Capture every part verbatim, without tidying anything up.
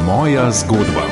Moja zgodba.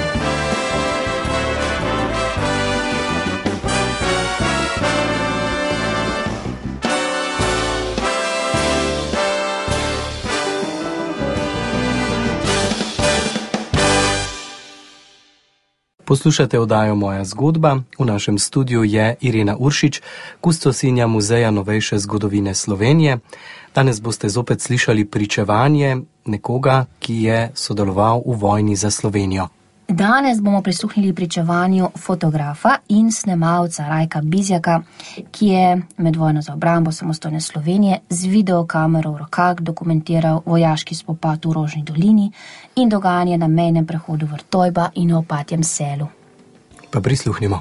Poslušate oddajo Moja zgodba. V našem studiu je Irena Uršič, kustosinja Muzeja novejše zgodovine Slovenije. Danes boste zopet slišali pričevanje nekoga, ki je sodeloval v vojni za Slovenijo. Danes bomo prisluhnili pričevanju fotografa in snemalca Rajka Bizjaka, ki je med vojno za obrambo samostojne Slovenije z videokamero v rokah dokumentiral vojaški spopad v Rožni dolini in dogajanje na mejnem prehodu Vrtojba in v Opatjem selu. Pa prisluhnimo.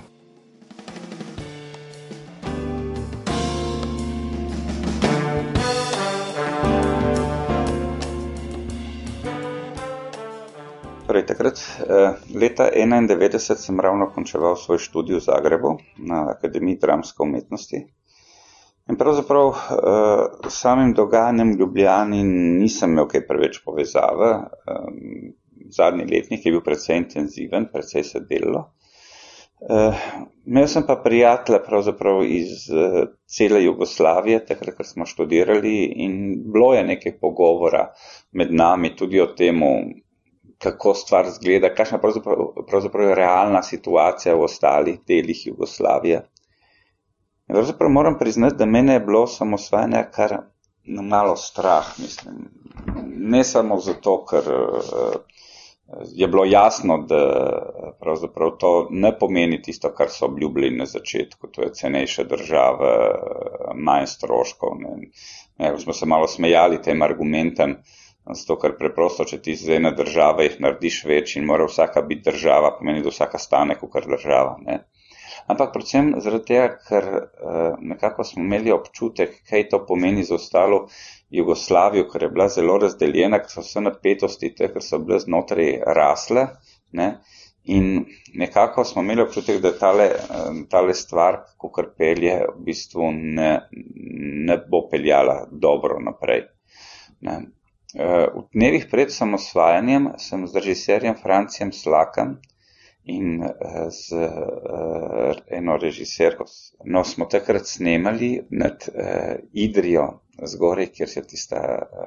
Torej, takrat, leta enaindevetdeset sem ravno končeval svoj študij v Zagrebu na Akademiji dramske umetnosti. In pravzaprav s samim dogajanjem v Ljubljani nisem imel kaj preveč povezave. Zadnji letnik je bil precej intenziven, precej se delalo. Imel sem pa prijatelja pravzaprav iz cele Jugoslavije, takrat, ker smo študirali, in bilo je nekaj pogovora med nami tudi o temu, kako stvar zgleda, kakšna pravzaprav, pravzaprav je realna situacija v ostalih delih Jugoslavije. In pravzaprav moram priznati, da mene je bilo samosvajanje kar malo strah, mislim. Ne samo zato, ker je bilo jasno, da pravzaprav to ne pomeni tisto, kar so obljubili na začetku, to je cenejša država, manj stroškov. Ne. Ne, smo se malo smejali tem argumentem, zato, ker preprosto, če ti z ene države jih narediš več in mora vsaka biti država, pomeni, da vsaka stane kakor država. Ne. Ampak predvsem zaradi tega, ker nekako smo imeli občutek, kaj to pomeni za ostalo Jugoslavijo, ker je bila zelo razdeljena, ker so vse napetosti, te, ker so bile znotraj rasle, ne, in nekako smo imeli občutek, da tale, tale stvar, kakor pelje, v bistvu ne, ne bo peljala dobro naprej. Ne. V dnevih pred samosvajanjem sem z režiserjem Francijem Slakem in z eno režiserko, no, smo takrat snemali nad Idrijo zgoraj, kjer se tista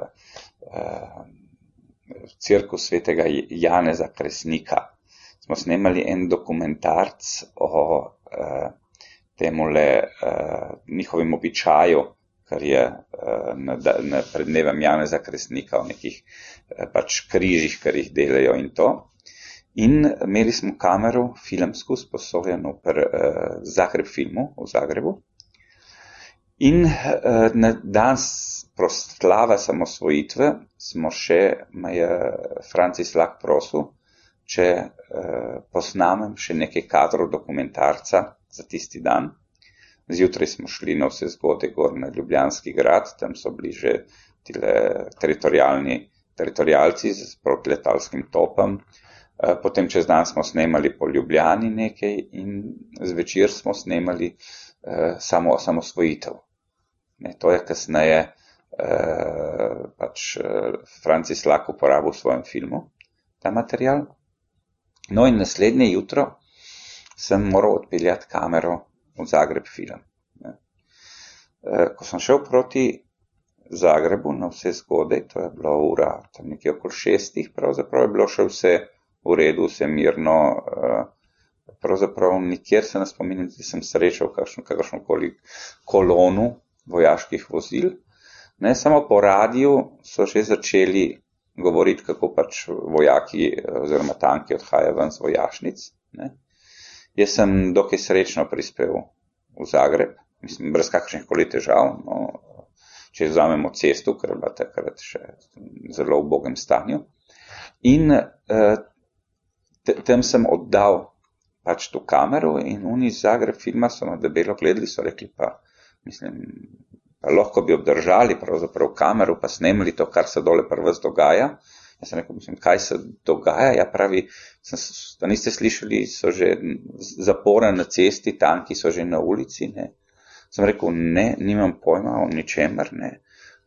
cirkus svetega Janeza Kresnika. Smo snemali en dokumentarc o temule njihovim običaju, kar je na, na prednevem Janeza Kresnika v nekih pač križih, kar jih delajo in to. In imeli smo kamero filmsko sposojeno pri uh, Zagreb filmu v Zagrebu. In uh, na dan proslave samosvojitve smo še, me je Franci Slak prosil, če uh, posnamem še nekaj kadrov dokumentarca za tisti dan. Zjutraj smo šli na vse zgode gor na Ljubljanski grad, tam so bili že tile teritorialni teritorialci z protletalskim topom. Potem čez dan smo snemali po Ljubljani nekaj in zvečer smo snemali uh, samo samosvojitev. Ne, to je kasneje uh, pač uh, Franci Slak uporabil v svojem filmu, ta material. No in naslednje jutro sem moral odpeljati kamero v Zagreb film. Ne. Uh, ko sem šel proti Zagrebu na vse zgode, to je bilo ura tam nekje okoli šestih, pravzaprav je bilo še vse v redu, vse mirno, pravzaprav nikjer se ne spominjam, da sem srečal kakšno, kakršnokoli kolonu vojaških vozil. Ne, samo po radiju so že začeli govoriti, kako pač vojaki oziroma tanki odhajajo ven z vojašnic. Ne. Jaz sem dokaj srečno prispel v Zagreb, mislim, brez kakršnih koli težav, no, če vzamemo cesto, ker je bila takrat še zelo v ubogem stanju. In eh, tam sem oddal pač to kamero in oni iz Zagreb filma so na debelo gledali, so rekli pa, mislim, pa lahko bi obdržali pravzaprav kamero, pa snemali to, kar se dole pri vas dogaja. Jaz sem rekel, mislim, kaj se dogaja? Ja, pravi, sem, da niste slišali, so že zapore na cesti, tanki so že na ulici, ne. Sem rekel, ne, nimam pojma o ničemer, ne.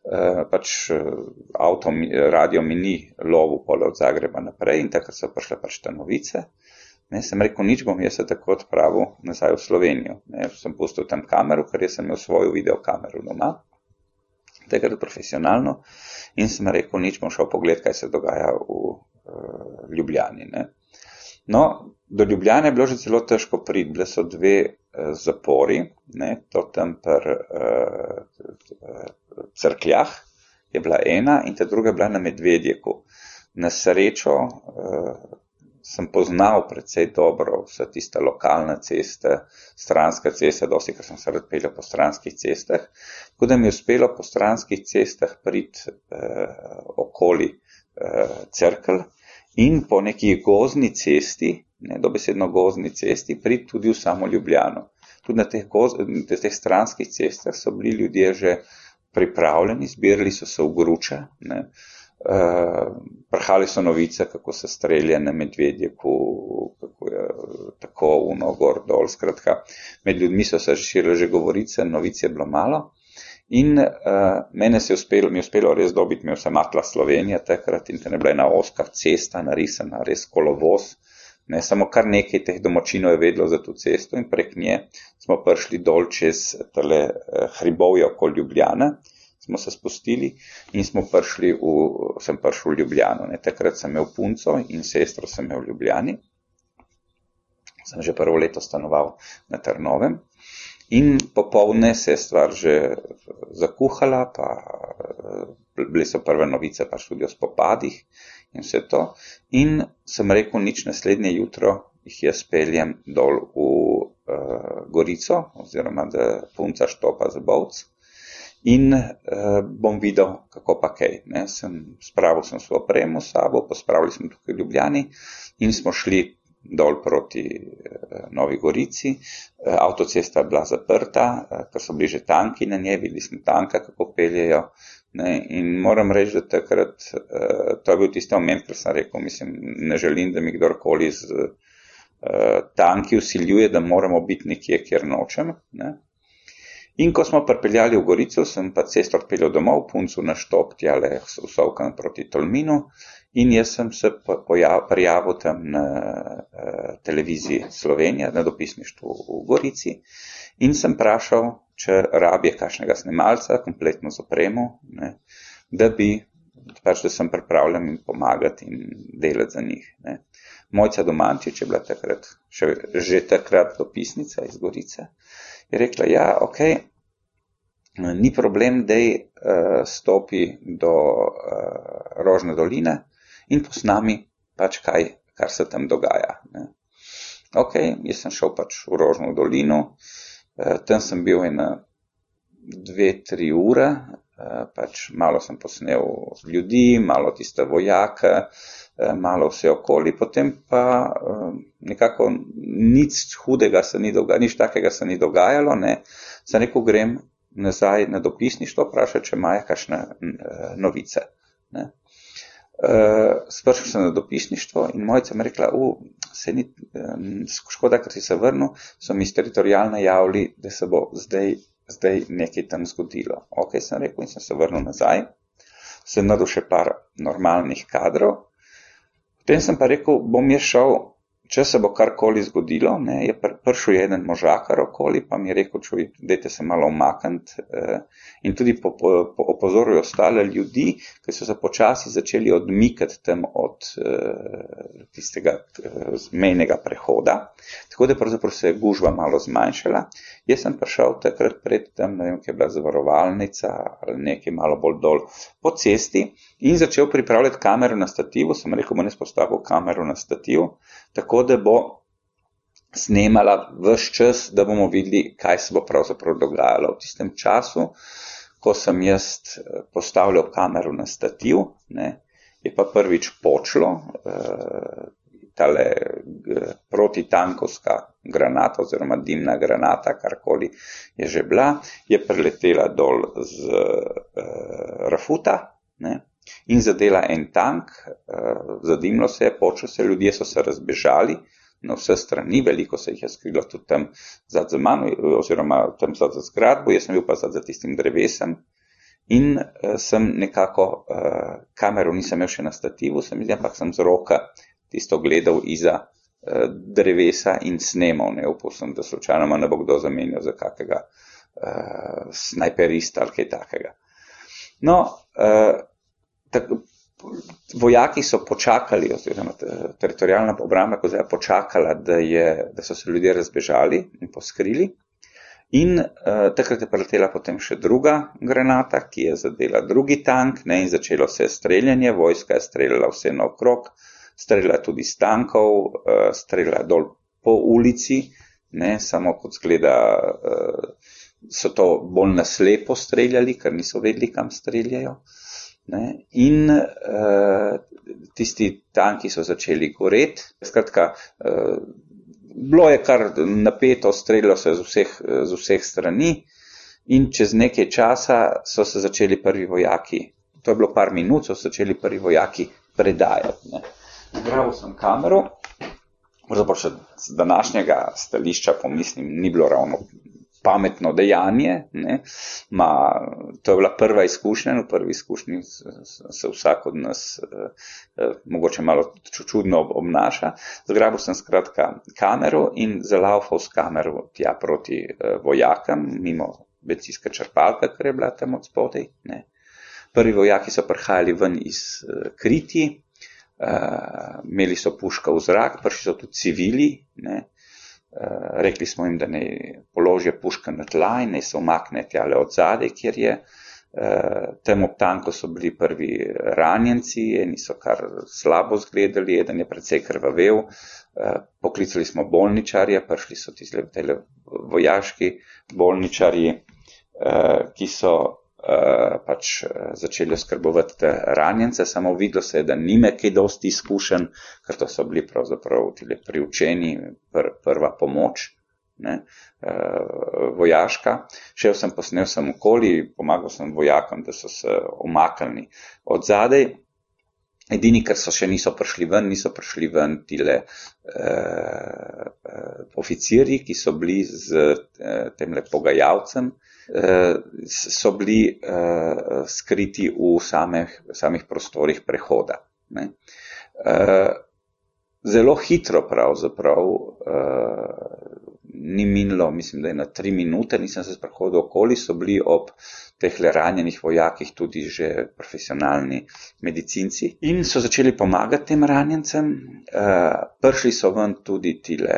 pač avto, radio mi ni lovil pole od Zagreba naprej in takrat so prišle pač te novice. Ne, sem rekel, nič bom jaz se tako odpravil nazaj v Slovenijo. Ne, sem pustil tam kameru, ker jaz sem imel svojo videokameru doma, takrat profesionalno, in sem rekel, nič bom šel pogled, kaj se dogaja v uh, Ljubljani. Ne. No, do Ljubljane je bilo že zelo težko priti, bile so dve uh, zapori, ne, to tam per uh, Cerkljah je bila ena in ta druga je bila na Medvedjeku. Na srečo uh, sem poznal precej dobro vse tiste lokalne ceste, stranske ceste, dosti, ker sem se rad peljal po stranskih cestah, tako da mi je uspelo po stranskih cestah priti uh, okoli uh, Cerkelj in po neki gozdni cesti, ne, dobesedno gozdni cesti, priti tudi v samo Ljubljano. Tudi na teh, goz, na teh stranskih cestah so bili ljudje že pripravljeni, zbirali so se v gruče, ne. Uh, prahali so novice, kako se strelja na Medvedjeku, kako je tako uno, gor, dol, skratka. Med ljudmi so se širile že govorice, novic je bilo malo. In uh, mene se je uspelo, mi je uspelo res dobiti, mi je vse matla Slovenija takrat in te ne bila ena oska cesta narisana, res kolovoz. Ne, samo kar nekaj teh domačinov je vedlo za to cesto in prek nje smo prišli dol čez tale uh, hribovje okoli Ljubljane. Smo se spustili in smo prišli v, sem prišel v Ljubljano. Ne. Takrat sem imel punco in sestro sem imel v Ljubljani. Sem že prvo leto stanoval na Trnovem. In popoldne se je stvar že zakuhala, pa bile so prve novice pač tudi o spopadih in vse to. In sem rekel, nič, naslednje jutro jih jaz peljem dol v uh, Gorico, oziroma da punca štopa za Bovc. In uh, bom videl, kako pa kaj. Ne. Sem, spravil sem svojo opremo s sabo, pospravili smo tukaj v Ljubljani in smo šli dol proti uh, Novi Gorici. Uh, avtocesta je bila zaprta, uh, ker so bili že tanki na njej, videli smo tanka, kako peljejo. Ne. In moram reči, da takrat, uh, to je bil tisti moment, ker sem rekel, mislim, ne želim, da mi kdorkoli z uh, tanki vsiljuje, da moramo biti nekje, kjer nočem. Ne. In ko smo pripeljali v Gorico, sem pa cesto odpeljal domov, puncu na štop tjale v Sovkan proti Tolminu in jaz sem se prijavil tam na uh, televiziji Slovenija, na dopisništvu v Gorici in sem prašal, če rabje kakšnega snemalca, kompletno z opremo, ne, da bi, pač da sem pripravljen in pomagati in delati za njih. Ne. Mojca Domančič je bila takrat, še, že takrat dopisnica iz Gorice, je rekla, ja, ok, ni problem, dej uh, stopi do uh, Rožne doline in posnami pač kaj, kar se tam dogaja. Ne. Ok, jaz sem šel pač v Rožno dolino, uh, tam sem bil ena dve, tri ure, uh, pač malo sem posnel ljudi, malo tiste vojake, uh, malo vse okoli, potem pa uh, nekako nič hudega se ni dogajalo, nič takega se ni dogajalo, ne. Sem rekel, grem nazaj na dopisništvo, vprašati, če imajo kakšne uh, novice. Ne. Uh, Spršel sem na dopisništvo in Mojca mi rekla, u, se ni, um, škoda, ker si se vrnil, so mi iz teritorialne javili, da se bo zdaj, zdaj nekaj tam zgodilo. Ok, sem rekel in sem se vrnil nazaj, sem nadal še par normalnih kadrov, potem sem pa rekel, bom je šel, če se bo karkoli zgodilo, ne, je pr prišel jeden možakar okoli, pa mi je rekel, čuj, dajte se malo umakniti eh, in tudi po, po, po opozoril ostale ljudi, ki so se počasi začeli odmikati tam od eh, tistega eh, mejnega prehoda, tako da pravzaprav se je gužva malo zmanjšala. Jaz sem prišel takrat pred tam, ne vem, kje je bila zavarovalnica ali nekaj malo bolj dol po cesti in začel pripravljati kamero na stativu, sem rekel, bom jaz postavil kamero na stativ, tako da bo snemala ves čas, da bomo videli, kaj se bo pravzaprav dogajalo. V tistem času, ko sem jaz postavljal kamero na stativ, ne, je pa prvič počlo, eh, tale eh, protitankovska granata oziroma dimna granata, karkoli je že bila, je preletela dol z eh, rafuta, ne, in zadela en tank, uh, zadimlo se je, počelo se, ljudje so se razbežali na vse strani, veliko se jih je skrilo tudi tam zad za mano, oziroma tam zad za zgradbo, jaz sem bil pa zad za tistim drevesem in uh, sem nekako, uh, kamero nisem imel še na stativu, sem videl, ampak sem z roka tisto gledal iza uh, drevesa in snemal, ne upustim, da slučajno ne bo kdo zamenjal za kakega uh, snajperista ali kaj takega. No, uh, tako, vojaki so počakali, oziroma teritorijalna obramba je počakala, da, je, da so se ljudje razbežali in poskrili. In uh, takrat je preletela potem še druga granata, ki je zadela drugi tank, ne, in začelo se streljanje, vojska je streljala vse naokrog, streljala tudi s tankov, uh, streljala dol po ulici, ne, samo kot zgleda, uh, so to bolj naslepo streljali, ker niso vedeli, kam streljajo. Ne, in uh, tisti tanki so začeli goreti. Skratka, uh, bilo je kar napeto, streljalo se z vseh, z vseh strani in čez nekaj časa so se začeli prvi vojaki, to je bilo par minut, so se začeli prvi vojaki predajati. Ne. Zgrabil sem kamero, pravzaprav še z današnjega stališča pomislim, ni bilo ravno pametno dejanje, ne, ma, to je bila prva izkušnja, v prvi izkušnji se vsak od nas eh, eh, mogoče malo čudno obnaša. Zgrabil sem skratka kamero in zalaufal s kamero tja proti eh, vojakam, mimo bencinska črpalka, ker je bila tam od spodaj. Ne. Prvi vojaki so prihajali ven iz eh, kriti, eh, imeli so puška v zrak, prišli so tudi civili, ne. Uh, rekli smo jim, da ne položijo puška na tla in ne se umakne tjale od zadaj, kjer je. Uh, tem ob tanku so bili prvi ranjenci, eni so kar slabo zgledali, eden je precej krvavel. Uh, poklicali smo bolničarje, prišli so ti tele vojaški bolničarji, uh, ki so uh, pač začeli oskrbovati te ranjence, samo videlo se je, da nime kaj dosti izkušenj, ker to so bili pravzaprav tile priučeni pr, prva pomoč, ne, uh, vojaška. Šel sem, posnel sem okoli, pomagal sem vojakom, da so se umaknili od zadaj. Edini, ker so še niso prišli ven, niso prišli ven tile uh, uh, oficirji, ki so bili z uh, temle pogajalcem, so bili uh, skriti v samih, samih prostorih prehoda. Ne. Uh, zelo hitro pravzaprav, uh, ni minilo, mislim, da je na tri minute, nisem se sprehodil okoli, so bili ob tehle ranjenih vojakih tudi že profesionalni medicinci in so začeli pomagati tem ranjencem. Uh, prišli so ven tudi tile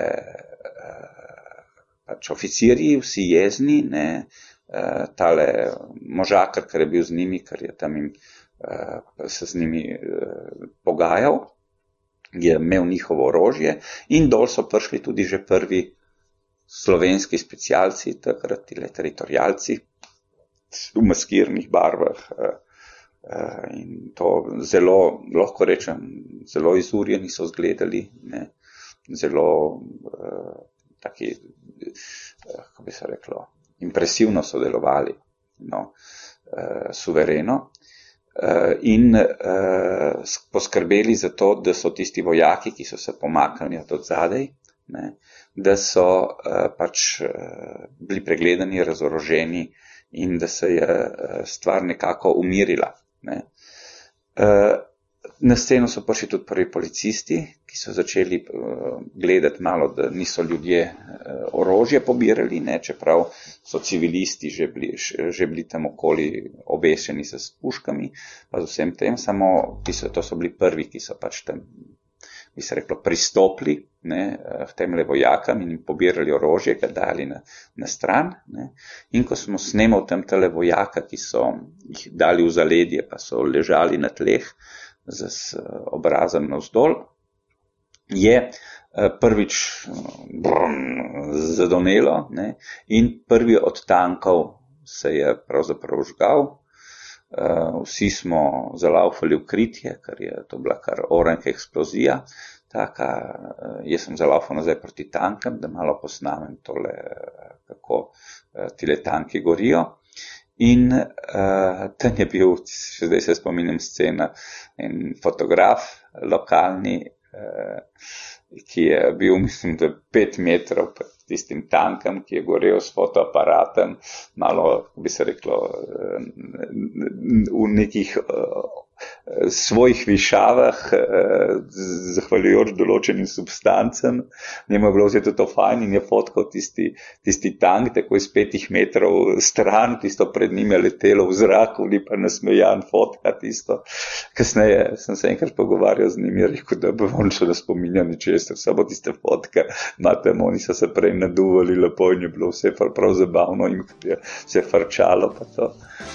uh, pač oficirji, vsi jezni, ne, Uh, tale možakar, ker je bil z njimi, ker je tam jim, uh, se z njimi uh, pogajal, je imel njihovo orožje in dol so prišli tudi že prvi slovenski specialci, takrat tile teritorijalci v maskirnih barvah uh, uh, in to zelo, lahko rečem, zelo izurjeni so zgledali, ne, zelo uh, taki, uh, kako bi se reklo, impresivno so delovali, no, uh, suvereno uh, in uh, poskrbeli za to, da so tisti vojaki, ki so se pomaknili od zadaj, ne, da so uh, pač uh, bili pregledani, razoroženi in da se je uh, stvar nekako umirila. Ne. Uh, Na sceno so prišli tudi prvi policisti, ki so začeli uh, gledati malo, da niso ljudje uh, orožje pobirali, ne, čeprav so civilisti že bili, že bili tam okoli obešeni s puškami, pa z vsem tem, samo ki so, to so bili prvi, ki so pač tam, bi se reklo, pristopili, ne, v temle vojakam in jim pobirali orožje, ga dali na, na stran. Ne. In ko smo snemali tam tele vojaka, ki so jih dali v zaledje, pa so ležali na tleh, z obrazem navzdol, je prvič brum, zadonelo, ne, in prvi od tankov se je pravzaprav žgal. Vsi smo zalaufali v kritje, ker je to bila kar orenka eksplozija. Taka, jaz sem zalaufal nazaj proti tankam, da malo posnamem tole, kako tile tanki gorijo. In uh, tam je bil, še zdaj se spominjam scena, en fotograf lokalni, uh, ki je bil, mislim, da pet metrov pred tistim tankom, ki je gorel s fotoaparatom, malo, bi se reklo, v nekih svojih višavah, zahvaljujoč določenim substancem. Njemu je bilo vse to fajn in je fotkal tisti, tisti tank, tako iz petih metrov stran, tisto pred njim je letelo v zraku, ni pa nasmejan fotka tisto. Kasneje sem se enkrat pogovarjal z njim in rekel, da bi on še ne spominja ničesar, samo tiste fotke, imate, oni so se prej naduvali lepo in je bilo vse prav zabavno in je se frčalo pa to.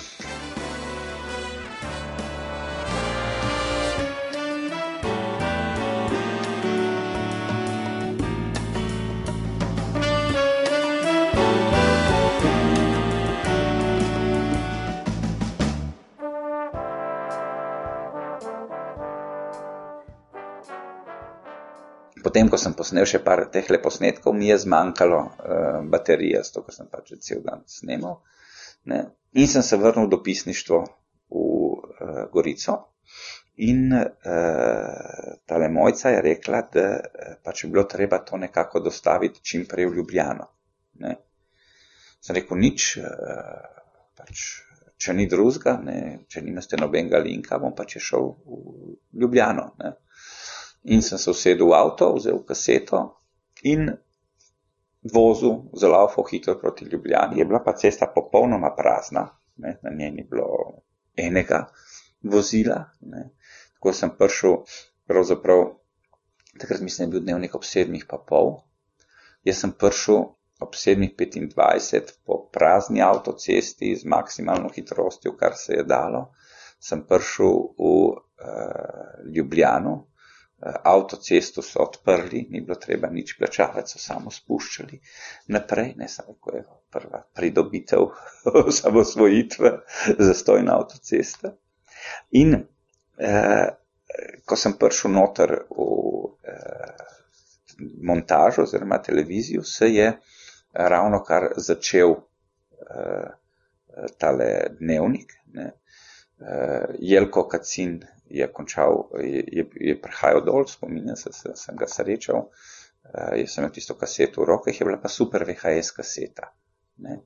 Potem, ko sem posnel še par tehle posnetkov, mi je zmanjkalo uh, baterije, zato ker sem pač cel dan snemal. Ne? In sem se vrnil v dopisništvo v uh, Gorico in uh, tale Mojca je rekla, da uh, pač je bilo treba to nekako dostaviti čim prej v Ljubljano. Ne? Sem rekel, nič, uh, pač, če ni drugega, če nimate nobenega linka, bom pač šel v Ljubljano. Ne? In sem se usedel v avto, vzel kaseto in vozil za laufo hitro proti Ljubljani. Je bila pa cesta popolnoma prazna, ne? Na njej ni bilo enega vozila. Ne? Tako sem prišel, pravzaprav, takrat mislim, je bil dnevnik ob sedmih pa pol. Jaz sem prišel ob sedmih petindvajset po prazni avtocesti z maksimalno hitrostjo, kar se je dalo. Sem prišel v uh, Ljubljano. Avtocesto so odprli, ni bilo treba nič plačavati, so samo spuščali naprej, ne samo, ko je prva pridobitev samosvojitve, zastojna avtocesta. In eh, ko sem prišel noter v eh, montažo oziroma televizijo, se je ravno kar začel eh, tale dnevnik. Ne. Eh, Jelko Kacin je končal, je, je, je prihajal dol, spominjam se, se, sem ga srečal, uh, jaz sem imel tisto kaseto v rokah, je bila pa super V H S kaseta. Ne.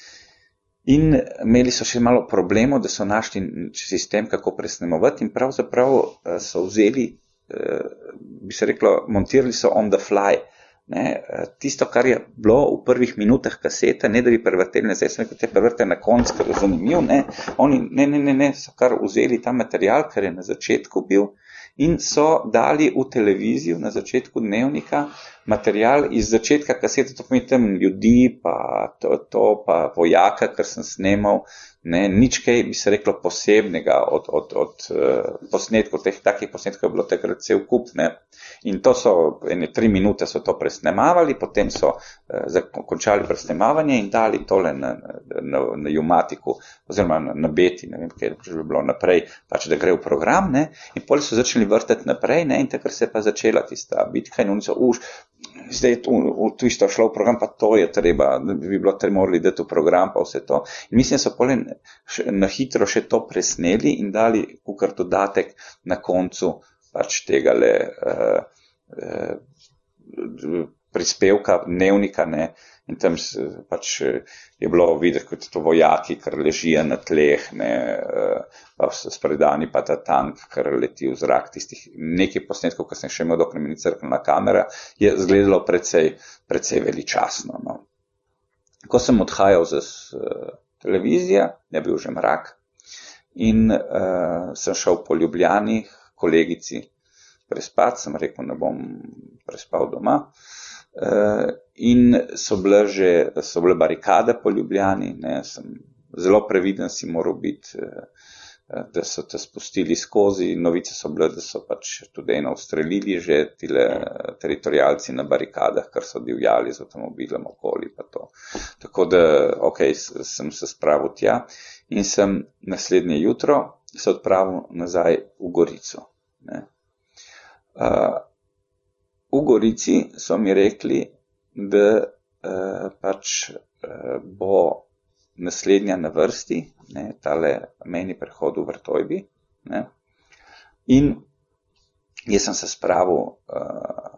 In imeli so še malo problemov, da so našli sistem, kako presnemovati in pravzaprav uh, so vzeli, uh, bi se reklo, montirali so on the fly. Ne, tisto, kar je bilo v prvih minutah kasete, ne da bi prevrteli nazaj, sem rekel, te prevrte na konc, ker je zanimiv, ne, oni ne, ne, ne, ne, so kar vzeli ta material, kar je na začetku bil in so dali v televizijo na začetku dnevnika material iz začetka kasete, to pomeni tam ljudi, pa to, to pa vojaka, kar sem snemal, ne, nič kaj bi se reklo posebnega od, od, od uh, posnetkov, teh takih posnetkov je bilo takrat cel kup, ne. In to so, ene tri minute so to presnemavali, potem so uh, končali presnemavanje in dali tole na, na, na Jumatiku, oziroma na, na Beti, ne vem, kaj je bilo naprej, pač da gre v program, ne, in potem so začeli vrtati naprej, ne, in takrat se je pa začela tista bitka in oni so, uš, zdaj je tu, tu isto šlo v program, pa to je treba, bi bilo treba morali dati v program, pa vse to. In mislim, so potem na hitro še to presneli in dali kukar dodatek na koncu pač tega le uh, uh, prispevka, dnevnika, ne, in tam pač je bilo videti, kot to vojaki, kar ležijo na tleh, ne, uh, pa spredani pa ta tank, kar leti v zrak, tistih nekaj posnetkov, ko sem še imel, dokler mi ni crknila kamera, je izgledalo precej, precej veličasno, no. Ko sem odhajal z uh, televizije, je bil že mrak in uh, sem šel po Ljubljani, kolegici prespat, sem rekel, ne bom prespal doma. Uh, in so bile že, so bile barikade po Ljubljani, ne, sem zelo previden si moral biti, uh, da so te spustili skozi, novice so bile, da so pač tudi eno ustrelili že tile teritorijalci na barikadah, kar so divjali z avtomobilom okoli pa to. Tako da, ok, sem se spravil tja in sem naslednje jutro se odpravil nazaj v Gorico. Ne. Uh, v Gorici so mi rekli, da uh, pač uh, bo naslednja na vrsti, ne, tale mejni prehod v Vrtojbi, ne, in jaz sem se spravil uh,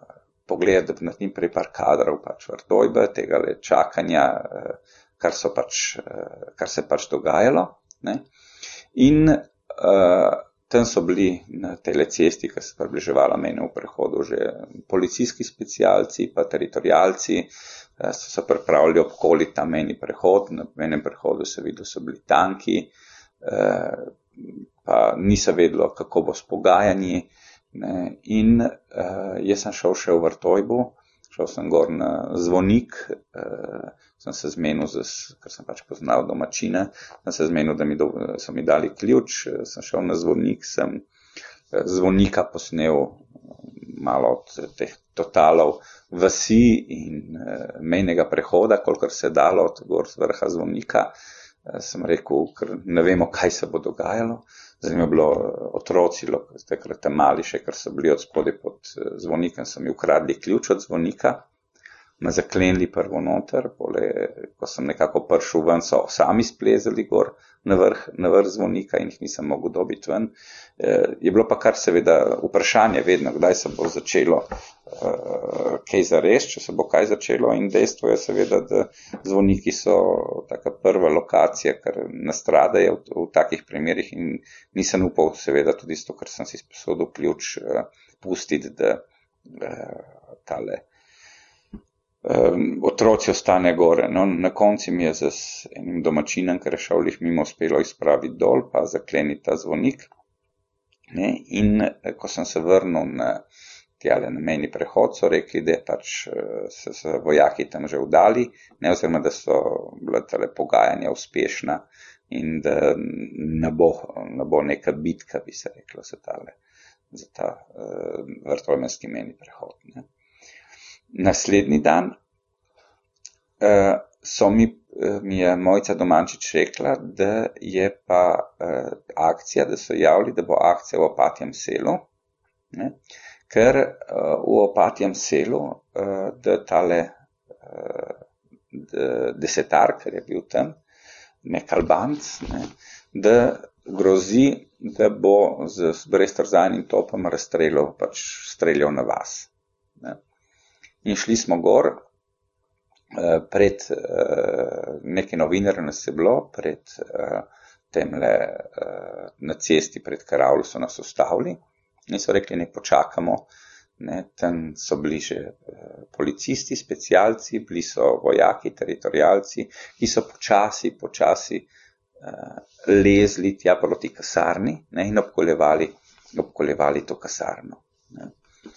pogledati, da naredim prej par kadrov pač Vrtojbe, tega le čakanja, kar, so pač, kar se pač dogajalo. Ne. In uh, tam so bili na tej cesti, ki se približevala mene v prehodu, že policijski specialci, pa teritorijalci, uh, so se pripravili obkoliti ta meni prehod. Na menem prehodu se videl, so bili tanki, uh, pa niso vedelo, kako bo s pogajanji. Ne. In uh, jaz sem šel še v Vrtojbu, šel sem gor na Zvonik, uh, sem se zmenil, z, ker sem pač poznal domačine, sem se zmenil, da mi do, so mi dali ključ, sem šel na Zvonik, sem Zvonika posnel malo od teh totalov vasi in uh, mejnega prehoda, kolikor se dalo od gor z vrha Zvonika. Uh, sem rekel, ker ne vemo, kaj se bo dogajalo. Zdaj mi je bilo otroci, takrat mali še, ker so bili od spodaj pod Zvonikom, so mi ukradli ključ od Zvonika, me zaklenili prvo noter, pole, ko sem nekako prišel ven, so sami splezali gor na vrh, na vrh Zvonika in jih nisem mogel dobiti ven. E, je bilo pa kar seveda vprašanje vedno, kdaj se bo začelo uh, kaj zares, če se bo kaj začelo, in dejstvo je seveda, da Zvoniki so taka prva lokacija, ker nastradajo v, v takih primerih in nisem upal seveda tudi isto, ker sem si sposodil ključ uh, pustiti, da uh, tale Um, otroci ostane gore. No, na konci mi je z enim domačinom, ker je šel lih mimo, uspelo izpraviti dol, pa zakleniti ta Zvonik. Ne, in ko sem se vrnil na tjale na mejni prehod, so rekli, da pač se, se vojaki tam že vdali, ne, oziroma da so bila tale pogajanja uspešna in da ne bo, ne bo neka bitka, bi se reklo, za, tale, za ta uh, vrtojmenski mejni prehod. Ne. Naslednji dan uh, so mi, uh, mi je Mojca Domančič rekla, da je pa uh, akcija, da so javili, da bo akcija v Opatjem selu, ne, ker uh, v Opatjem selu, uh, da tale uh, desetar, ker je bil tam, nek Albanc, ne, da grozi, da bo z breztrzajnim topom razstreljal, pač streljal na vas. Ne. In šli smo gor, pred neki novinarji nas je bilo, pred temle na cesti pred Karavlo so nas ustavili in so rekli, ne počakamo, ne, tam so bili že policisti, specialci, bili so vojaki, teritorijalci, ki so počasi, počasi lezli tja proti kasarni, ne, in obkoljevali, obkoljevali to kasarno. Ne.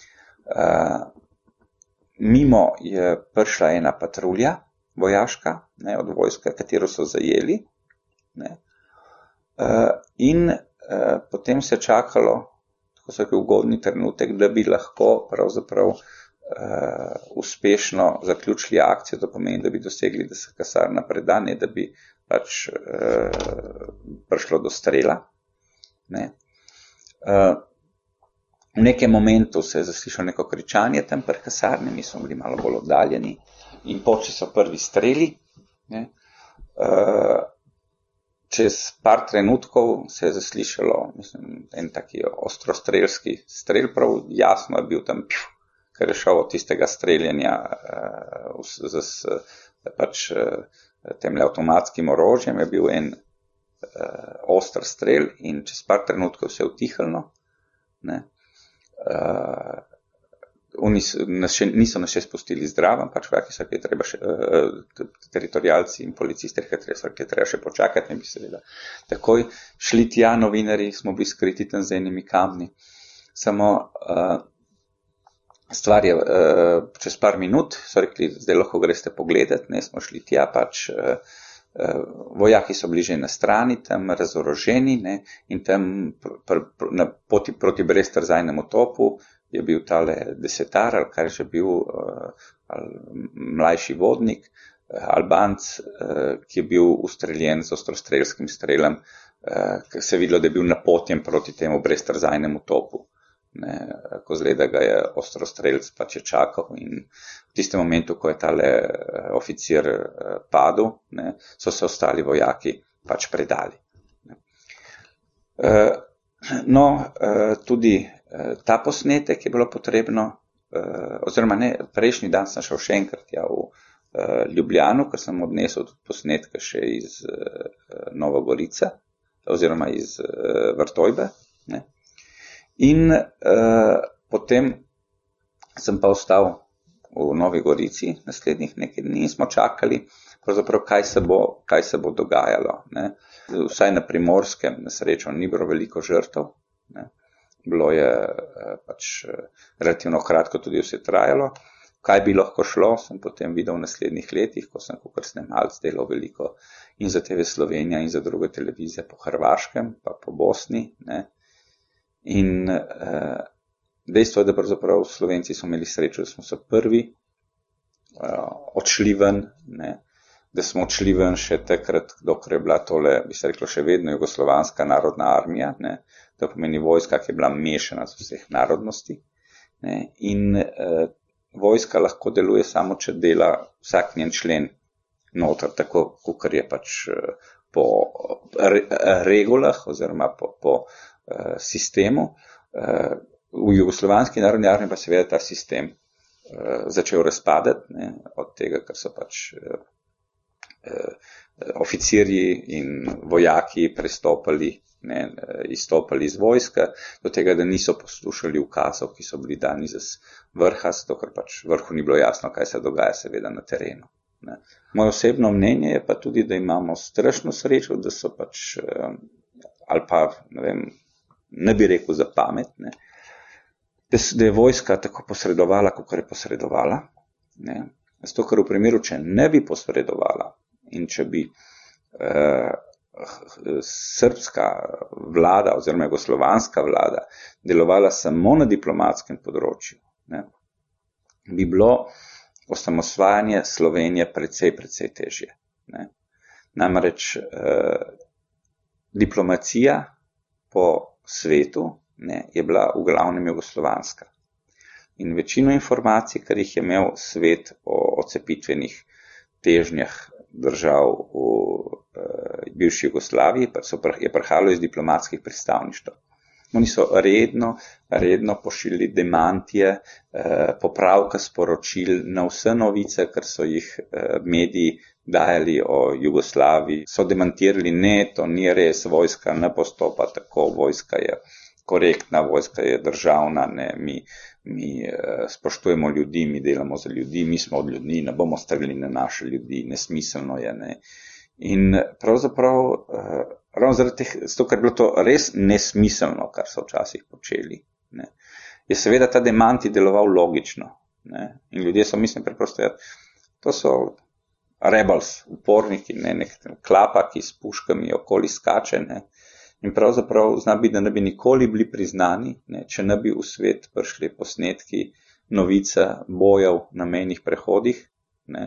Mimo je prišla ena patrulja vojaška, ne, od vojska, katero so zajeli, ne, uh, in uh, potem se čakalo, tako so rekel, ugodni trenutek, da bi lahko pravzaprav uh, uspešno zaključili akcijo, to pomeni, da bi dosegli, da se kasarna predane, da bi pač uh, prišlo do strela. Ne. Uh, V nekem momentu se je zaslišalo neko kričanje tam pri kasarni, mi smo bili malo bolj oddaljeni in počeli so prvi streli. Ne. Čez par trenutkov se je zaslišalo, mislim, en taki ostrostrelski strel, prav jasno je bil tam, ker je šel od tistega streljanja z, z pač temle avtomatskim orožjem, je bil en ostr strel in čez par trenutkov se je utihnilo. Ne. Uh, oni nas še, niso nas še spustili zdravo, pač vojaki so, ki je treba še, uh, teritorijalci in policisti, ki je treba še počakati, ne bi seveda takoj šli tja, novinari smo bili skriti tam z enimi kamni. Samo uh, stvar je, uh, čez par minut so rekli, zdaj lahko greste pogledati, ne, smo šli tja, pač uh, uh, vojaki so bili že na strani, tam razoroženi, ne, in tam pr, pr, pr, na poti proti breztrzajnemu topu je bil tale desetar, ali kar je že bil uh, mlajši vodnik, uh, Albanc, uh, ki je bil ustreljen z ostrostrelskim strelom, uh, ker se je videlo, da je bil napotjen proti temu breztrzajnemu topu. Ne, ko zgleda ga je ostrostrelc pač je čakal in v tistem momentu, ko je tale uh, oficir uh, padel, ne, so se ostali vojaki pač predali. Uh, no, uh, tudi uh, ta posnetek je bilo potrebno oziroma ne, prejšnji dan sem šel še enkrat ja, v Ljubljano, ker sem odnesel tudi posnetke še iz Nove Gorice, oziroma iz Vrtojbe. Ne. In uh, potem sem pa ostal v Novi Gorici naslednjih nekaj dni in smo čakali, pravzaprav, kaj se bo, kaj se bo dogajalo. Ne. Vsaj na Primorskem, na srečo, ni bilo veliko žrtev. Ne. Bilo je pač relativno kratko tudi vse trajalo. Kaj bi lahko šlo, sem potem videl v naslednjih letih, ko sem kot snemalec delal veliko in za T V Slovenija in za druge televizije po Hrvaškem, pa po Bosni. Ne. In eh, dejstvo je, da pravzaprav Slovenci smo imeli srečo, da smo se prvi eh, odšli ven, ne. Da smo odšli ven še takrat, dokler je bila tole, bi se reklo, še vedno Jugoslovanska narodna armija, ne. To pomeni vojska, ki je bila mešana z vseh narodnosti. Ne. In eh, vojska lahko deluje samo, če dela vsak njen člen noter, tako kakor je pač po regulah oziroma po, po uh, sistemu. Uh, v Jugoslovanski narodni armiji pa seveda ta sistem uh, začel razpadati, ne, od tega, ker so pač uh, uh, oficirji in vojaki prestopali, ne, izstopali iz vojska, do tega, da niso poslušali ukazov, ki so bili dani z vrha, zato ker pač vrhu ni bilo jasno, kaj se dogaja seveda na terenu. Ne. Moje osebno mnenje je pa tudi, da imamo strašno srečo, da so pač, ali pa, ne vem, ne bi rekel za pamet, ne, da je vojska tako posredovala, kot je posredovala. Ne. Zato, ker v primeru, če ne bi posredovala in če bi eh, srpska vlada oziroma jugoslovanska vlada delovala samo na diplomatskem področju, ne, bi bilo osamosvajanje Slovenije precej, precej težje. Ne. Namreč eh, diplomacija po svetu, ne, je bila v glavnem jugoslovanska. In večino informacij, kar jih je imel svet o odcepitvenih težnjah držav v uh, bivši Jugoslaviji, pa so, je prihajalo iz diplomatskih predstavništev. Oni so redno, redno pošiljali demantije, uh, popravka sporočil na vse novice, kar so jih uh, mediji dajali o Jugoslaviji. So demantirali, ne, to ni res, vojska ne postopa tako, vojska je korektna, vojska je državna, ne, mi, mi uh, spoštujemo ljudi, mi delamo za ljudi, mi smo od ljudi, ne bomo stavili na naše ljudi, nesmiselno je. Ne. In pravzaprav, uh, ravno zaradi teh, zato, ker je bilo to res nesmiselno, kar so včasih počeli, ne, je seveda ta demanti deloval logično. Ne. In ljudje so, mislim, preprosto, ja, to so rebels, uporniki, ne, nek klapa, ki s puškami okoli skače, ne. In pravzaprav zna biti, da ne bi nikoli bili priznani, ne, če ne bi v svet prišli posnetki novice bojev na mejnih prehodih. Ne.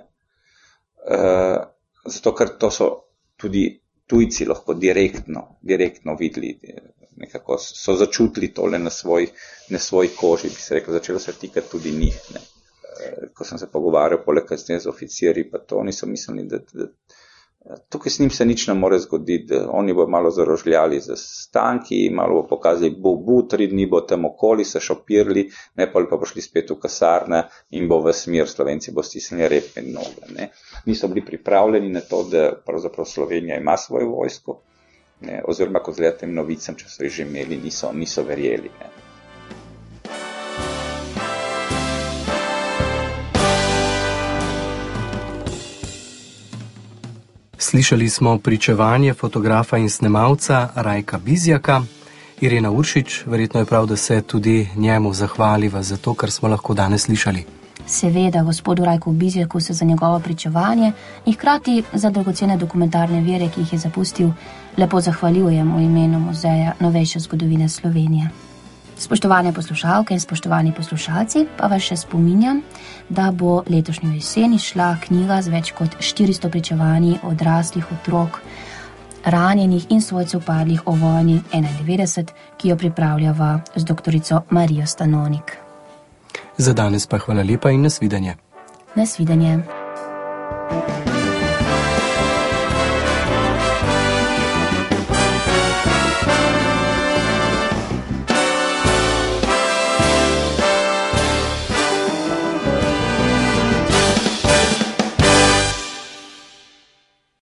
E, zato, ker to so tudi tujci lahko direktno, direktno videli, nekako so začutili tole na svoj, na svoj koži, bi se rekel, začelo se tikati tudi njih. Ne. E, ko sem se pogovarjal poleg kasneje z oficirji, pa to oni so mislili, da, da tukaj s njim se nič ne more zgoditi, oni bo malo zarožljali z stanki, malo bo pokazali, bo, bo, tri dni bo tam okoli se šopirali, ne pa pa šli spet v kasarne in bo v smer, Slovenci bo stisnili rep in noge. Ne. Niso bili pripravljeni na to, da pravzaprav Slovenija ima svojo vojsko, ne, oziroma ko zgleda tem novicam, če so jih že imeli, niso, niso verjeli. Ne. Slišali smo pričevanje fotografa in snemalca Rajka Bizjaka. Irena Uršič, verjetno je prav, da se tudi njemu zahvaliva za to, kar smo lahko danes slišali. Seveda, gospodu Rajku Bizjaku se za njegovo pričevanje in hkrati za dragocene dokumentarne vire, ki jih je zapustil, lepo zahvaljujem v imenu Muzeja novejše zgodovine Slovenije. Spoštovane poslušalke in spoštovani poslušalci, pa vas še spominjam, da bo letošnjo jesen izšla knjiga z več kot štiristo pričevanji odraslih otrok, ranjenih in svojcev padlih o vojni enaindevetdeset, ki jo pripravljava z doktorico Marijo Stanonik. Za danes pa hvala lepa in nasvidenje. Nasvidenje.